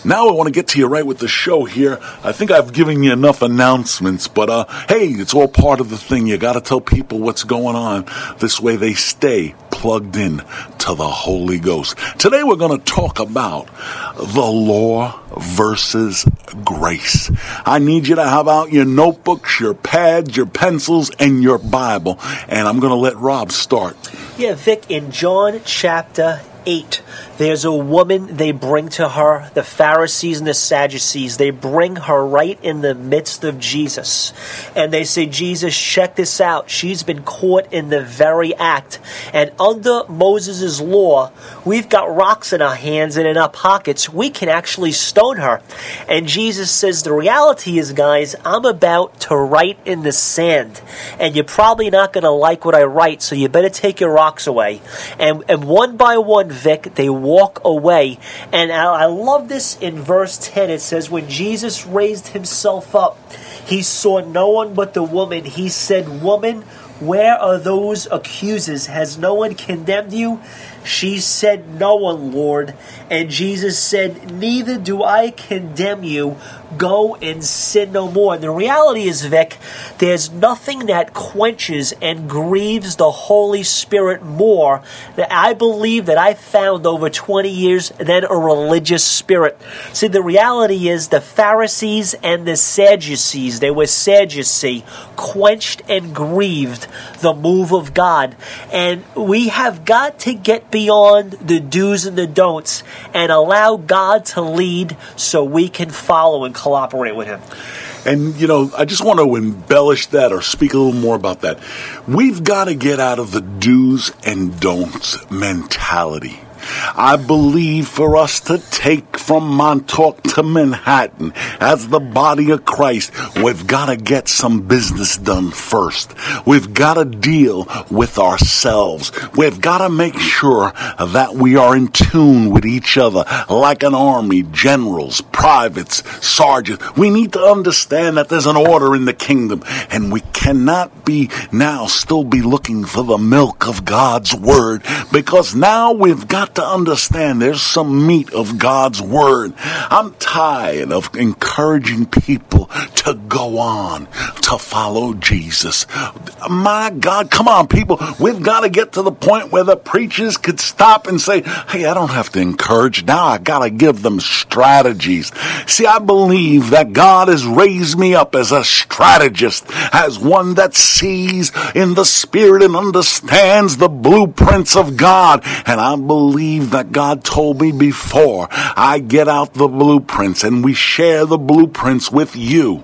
Now I want to get to you right with the show here. I think I've given you enough announcements, but hey, it's all part of the thing. You got to tell people what's going on. This way they stay plugged in to the Holy Ghost. Today we're going to talk about the law versus grace. I need you to have out your notebooks, your pads, your pencils, and your Bible. And I'm going to let Rob start. Yeah, Vic, in John chapter 8, there's a woman they bring to her, the Pharisees and the Sadducees. They bring her right in the midst of Jesus. And they say, Jesus, check this out. She's been caught in the very act. And under Moses' law, we've got rocks in our hands and in our pockets. We can actually stone her. And Jesus says, the reality is, guys, I'm about to write in the sand. And you're probably not going to like what I write, so you better take your rocks away. And one by one, Vic, they walk away. And I love this in verse 10. It says, when Jesus raised himself up, he saw no one but the woman. He said, woman, where are those accusers? Has no one condemned you? She said, no one, Lord. And Jesus said, neither do I condemn you. Go and sin no more. And the reality is, Vic, there's nothing that quenches and grieves the Holy Spirit more that I believe that I found over 20 years than a religious spirit. See, the reality is the Pharisees and the Sadducees, they were Sadducee, quenched and grieved the move of God. And we have got to get beyond the do's and the don'ts and allow God to lead so we can follow and cooperate with him. And, I just want to embellish that or speak a little more about that. We've got to get out of the do's and don'ts mentality. I believe for us to take from Montauk to Manhattan as the body of Christ, we've got to get some business done first. We've got to deal with ourselves. We've got to make sure that we are in tune with each other like an army, generals, privates, sergeants. We need to understand that there's an order in the kingdom, and we cannot be now still be looking for the milk of God's word, because now we've got to understand there's some meat of God's word. I'm tired of encouraging people to go on to follow Jesus. My God, come on, people. We've got to get to the point where the preachers could stop and say, hey, I don't have to encourage. Now I got to give them strategies. See, I believe that God has raised me up as a strategist, as one that sees in the spirit and understands the blueprints of God. And I believe that God told me before I get out the blueprints and we share the blueprints with you.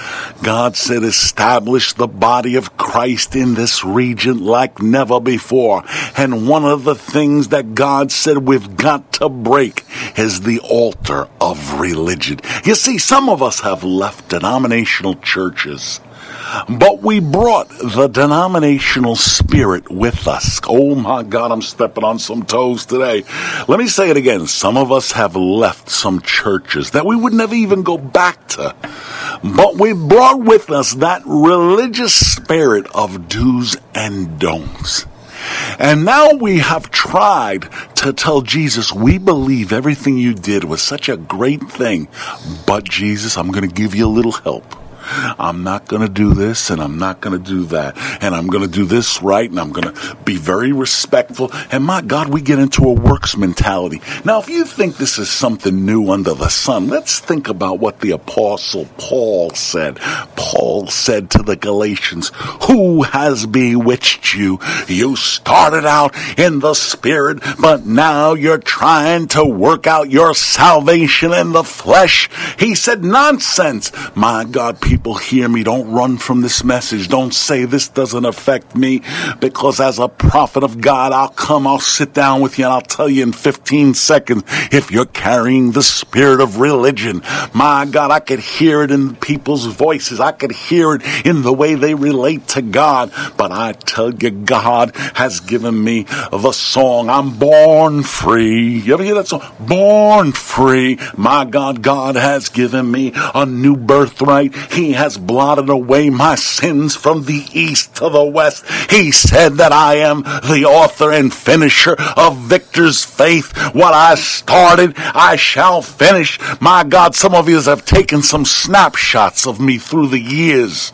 God said, establish the body of Christ in this region like never before. And one of the things that God said we've got to break is the altar of religion. You see, some of us have left denominational churches, but we brought the denominational spirit with us. Oh my God, I'm stepping on some toes today. Let me say it again. Some of us have left some churches that we would never even go back to. But we brought with us that religious spirit of do's and don'ts. And now we have tried to tell Jesus, we believe everything you did was such a great thing. But Jesus, I'm going to give you a little help. I'm not going to do this and I'm not going to do that. And I'm going to do this right and I'm going to be very respectful. And my God, we get into a works mentality. Now, if you think this is something new under the sun, let's think about what the Apostle Paul said. Paul said to the Galatians, who has bewitched you? You started out in the spirit, but now you're trying to work out your salvation in the flesh. He said, nonsense. My God, people hear me. Don't run from this message. Don't say this doesn't affect me, because as a prophet of God, I'll sit down with you and I'll tell you in 15 seconds if you're carrying the spirit of religion. My God, I could hear it in people's voices. I could hear it in the way they relate to God. But I tell you, God has given me the song, I'm born free. You ever hear that song? Born free. My God, God has given me a new birthright. He He has blotted away my sins from the east to the west. He said that I am the author and finisher of Victor's faith. What I started, I shall finish. My God, some of you have taken some snapshots of me through the years.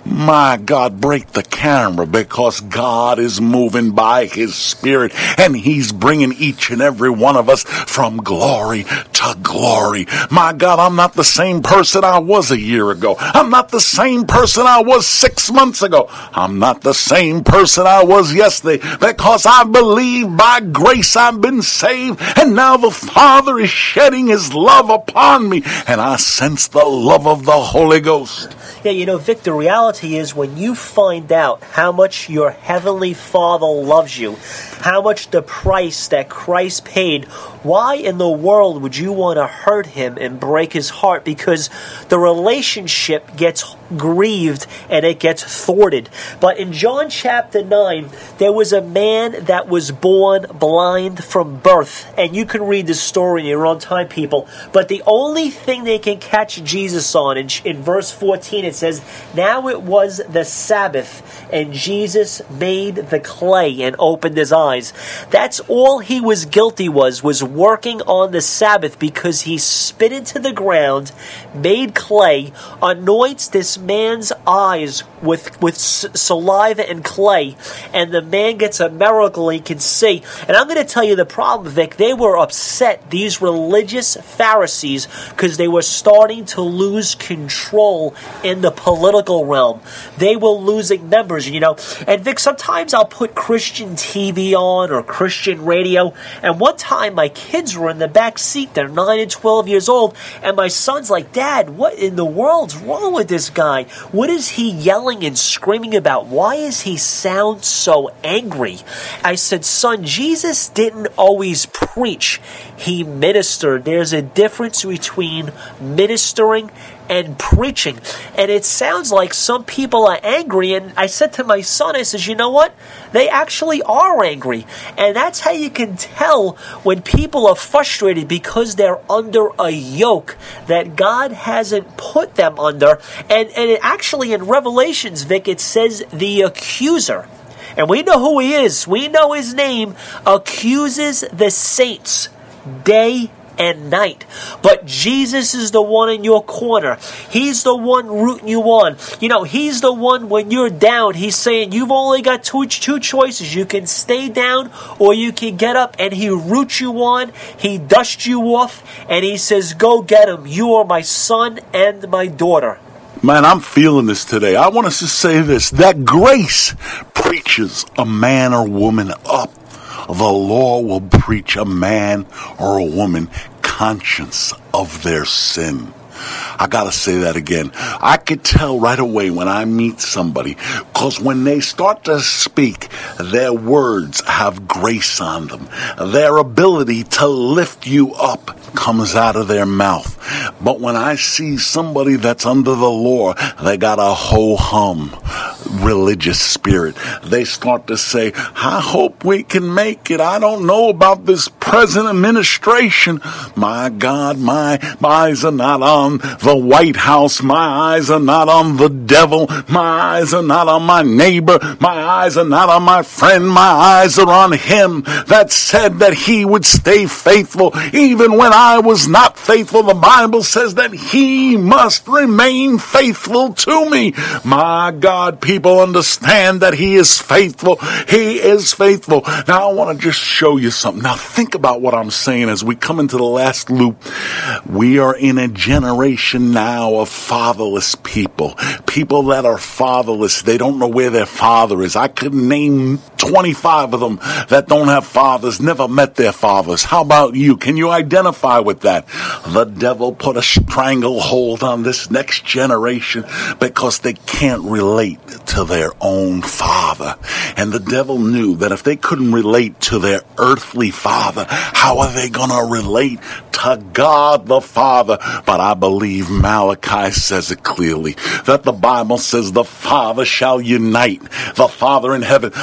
My God, break the camera, because God is moving by His Spirit, and He's bringing each and every one of us from glory to glory. My God, I'm not the same person I was a year ago. I'm not the same person I was 6 months ago. I'm not the same person I was yesterday, because I believe by grace I've been saved, and now the Father is shedding His love upon me, and I sense the love of the Holy Ghost. Yeah, you know, Vic, the reality is when you find out how much your Heavenly Father loves you, how much the price that Christ paid, why in the world would you want to hurt Him and break His heart? Because the relationship gets grieved and it gets thwarted. But in John chapter 9, there was a man that was born blind from birth. And you can read this story in your own time, people. But the only thing they can catch Jesus on, in verse 14, it says, "Now it was the Sabbath, and Jesus made the clay and opened his eyes." That's all he was guilty was working on the Sabbath, because he spit into the ground, made clay, anoints this man's eyes with saliva and clay, and the man gets a miracle, he can see. And I'm going to tell you the problem, Vic. They were upset, these religious Pharisees, because they were starting to lose control in the political realm. They were losing members, you know. And Vic, sometimes I'll put Christian TV on or Christian radio, and one time my kids were in the back seat. They're 9 and 12 years old, and my son's like, "Dad, what in the world's wrong with this guy? What is he yelling and screaming about? Why does he sound so angry?" I said, "Son, Jesus didn't always preach. He ministered. There's a difference between ministering and preaching. And it sounds like some people are angry." And I said to my son, I says, "You know what? They actually are angry." And that's how you can tell when people are frustrated, because they're under a yoke that God hasn't put them under. And it actually in Revelations, Vic, it says the accuser. And we know who he is. We know his name. Accuses the saints day and night. But Jesus is the one in your corner. He's the one rooting you on. You know, He's the one when you're down. He's saying you've only got two choices. You can stay down or you can get up, and He roots you on. He dusts you off, and He says, "Go get him. You are my son and my daughter." Man, I'm feeling this today. I want us to say this, that grace preaches a man or woman up. The law will preach a man or a woman conscious of their sin. I gotta say that again. I could tell right away when I meet somebody, because when they start to speak, their words have grace on them. Their ability to lift you up comes out of their mouth. But when I see somebody that's under the law, they got a ho-hum religious spirit. They start to say, "I hope we can make it. I don't know about this present administration. My God, my eyes are not on the White House. My eyes are not on the devil. My eyes are not on my neighbor. My eyes are not on my friend. My eyes are on Him that said that He would stay faithful even when I was not faithful. The Bible says that He must remain faithful to me." My God, people understand that He is faithful. He is faithful. Now I want to just show you something. Now think about what I'm saying as we come into the last loop. We are in a generation now of fatherless people. People that are fatherless. They don't know where their father is. I could name 25 of them that don't have fathers, never met their fathers. How about you? Can you identify with that? The devil put a stranglehold on this next generation because they can't relate to their own father. And the devil knew that if they couldn't relate to their earthly father, how are they going to relate to God the Father? But I believe Malachi says it clearly, that the Bible says the Father shall unite, the Father in heaven, the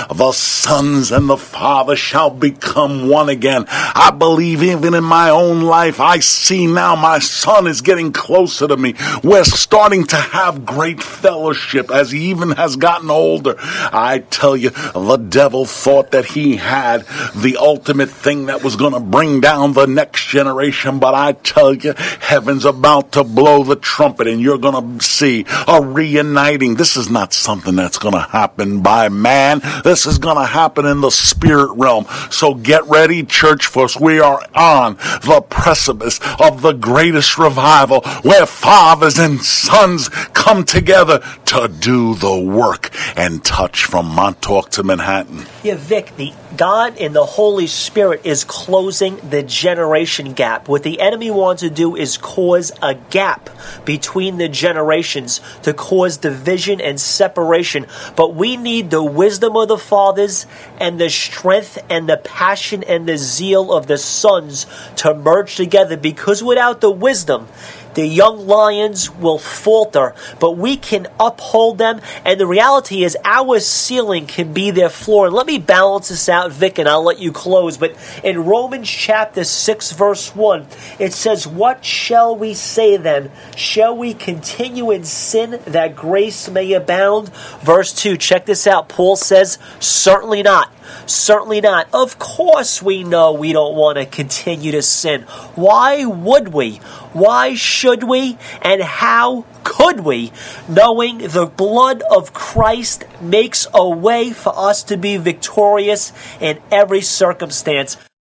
sons and the Father shall become one again. I believe even in my own life, I see now my son is getting closer to me. We're starting to have great fellowship as he even has gotten older. I tell you, the devil thought that he had the ultimate thing that was going to bring down the next generation, but I tell you, heaven's about to blow the trumpet and you're going to see a reuniting. This is not something that's going to happen by man. This is going to happen in the spirit realm. So get ready, church, for we are on the precipice of the greatest revival where fathers and sons come together to do the work and touch from Montauk to Manhattan. Yeah, Vic, the God and the Holy Spirit is closing the generation gap. What the enemy wants to do is cause a gap between the generations to cause division and separation. But we need the wisdom of the fathers and the strength and the passion and the zeal of the sons to merge together, because without the wisdom, the young lions will falter, but we can uphold them. And the reality is our ceiling can be their floor. And let me balance this out, Vic, and I'll let you close. But in Romans chapter 6, verse 1, it says, "What shall we say then? Shall we continue in sin that grace may abound?" Verse 2, check this out. Paul says, "Certainly not. Certainly not. Of course we know we don't want to continue to sin. Why would we? Why should we? And how could we? Knowing the blood of Christ makes a way for us to be victorious in every circumstance."